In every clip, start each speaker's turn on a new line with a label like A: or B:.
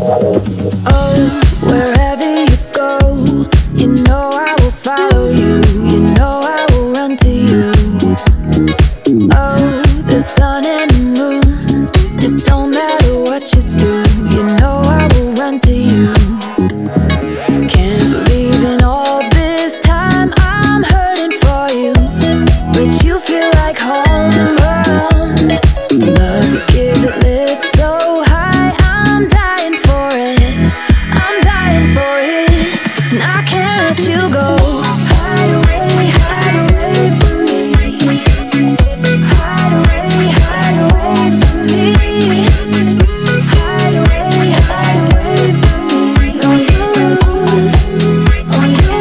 A: Oh, wherever you go, you know I will follow you. You know I will run to you. Oh, the sun and the moon, it don't matter what you do. You know I will run to you. Can't believe in all this time I'm hurting for you, but you feel like home. The love you give, it lifts so high. I'm dying for it. I'm dying for it. And I can't let you go. Hide away from me. Hide away from me. Hide away from me. On you, on you.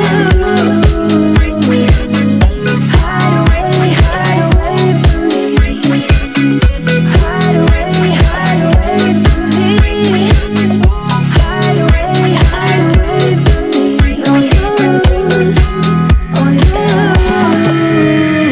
A: Hide away from me. Hide away from me. Hide away from me. On you, on you.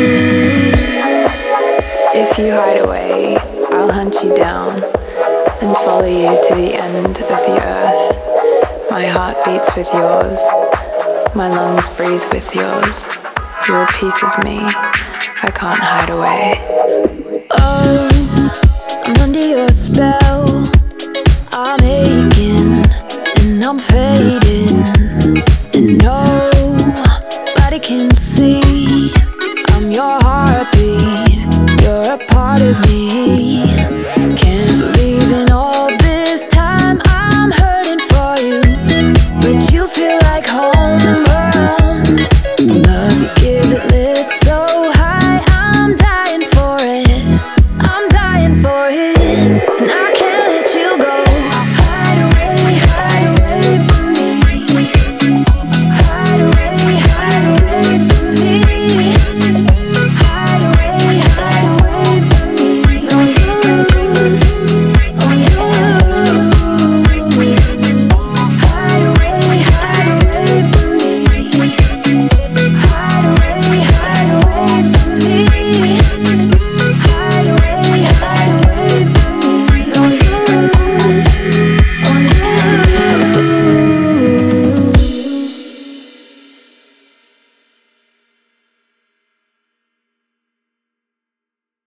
A: If you hide away, I'll hunt you down and follow you to the end of the earth. My heart beats with yours. My lungs breathe with yours. You're a piece of me. I can't hide away. Oh, I'm under your spell. I'm aching and I'm fading, and nobody can see. I'm your heartbeat. You're a part of me. Can't believe in all this time I'm hurting for you, but you feel like home. Love you give, it lifts so high. I'm dying for it. I'm dying for it. And